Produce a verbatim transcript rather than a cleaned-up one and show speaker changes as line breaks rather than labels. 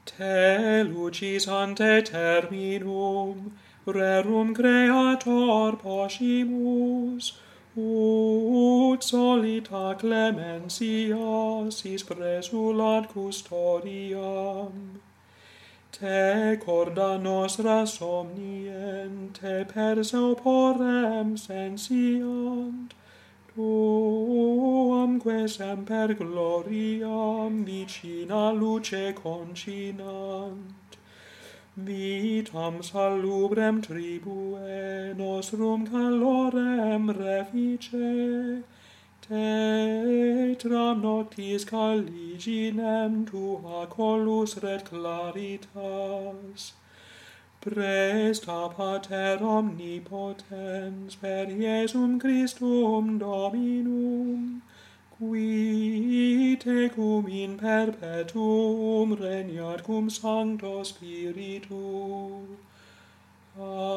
Te lucis ante terminum, rerum creator poscimus, ut solita clementia sis presulat custodiam. Te corda nostra somniente per sauporem sensiant, tuamque semper gloriam vicina luce concinant. Vitam salubrem tribue nostrum calorem refice, tetram noctis caliginem tua colus ret claritas. Presta Pater omnipotens per Iesum Christum Dominum, qui tecum in perpetuum regnat cum Sancto Spiritu. Amen.